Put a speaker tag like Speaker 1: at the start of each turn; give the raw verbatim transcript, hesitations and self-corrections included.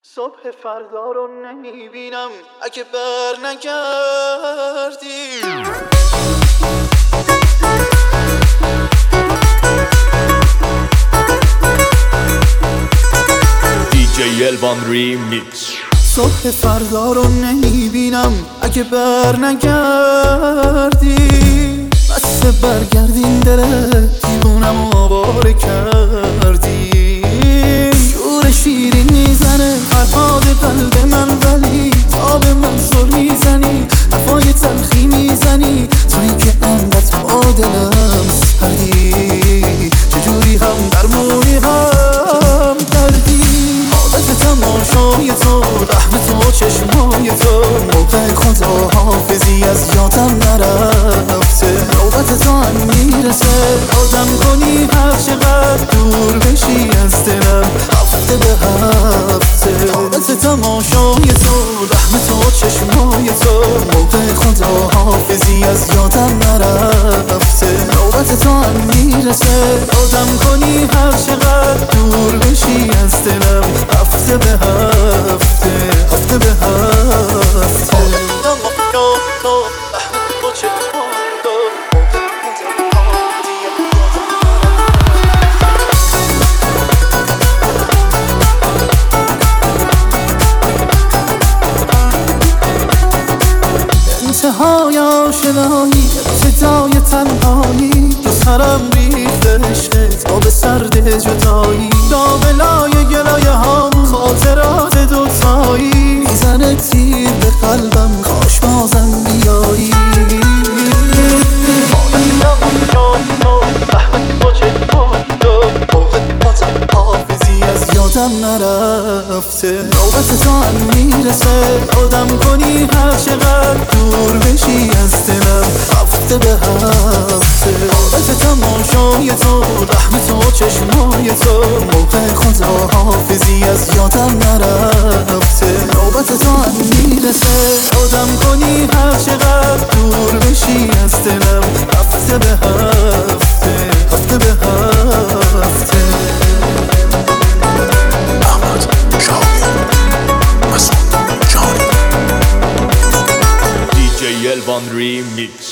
Speaker 1: صبح فردا رو نمیبینم اگه بر نگردی.
Speaker 2: دی جی الوان ریمیکس.
Speaker 1: صبح فردا رو نمیبینم اگه بر نگردی. بس برگردین دل دیوونم آواره کردی. شور شیرین میزنه فرهاد قلب من، ولی تا به من زل میزنی، حرفای تلخی میزنی. تویی که انقدر با دلم سردی، چجوری هم درمونی هم دردی. عادت تماشای تو، رحم تو، چشمای تو، موقع خدا حافظی از یادم نرفته. نوبت تو هم میرسه آدم کنی هر چقدر دور بشی از دلم، هفته به هفته. عادت تماشای تو، رحم تو، چشمای تو، موقع خدا حافظی از یادم نرفته. نوبت تو هم میرسه آدم کنی هر چقدر دور بشی از دلم، هفته به هفته، هفته به هفته. انتهای آشنایی، ابتدای تنهایی، دو سرم ریخته عشقت آب سرد جدایی. لابلای گلایه هم خاطرات دوتایی، میزنه تیر به قلبم کاش بازم بیایی. یادم نرفته. نوبت تو هم میرسه آدم کنی هر چقدر دور بشی از دلم، هفته به هفته. عادت تماشای تو، رحم تو، چشمای تو، موقع خدا حافظی از یادم نرفته. نوبت تو هم میرسه آدم کنی هر چقدر دور بشی از دلم، هفته به هفته، هفته به هفته.
Speaker 2: دی جی الوان ریمیکس.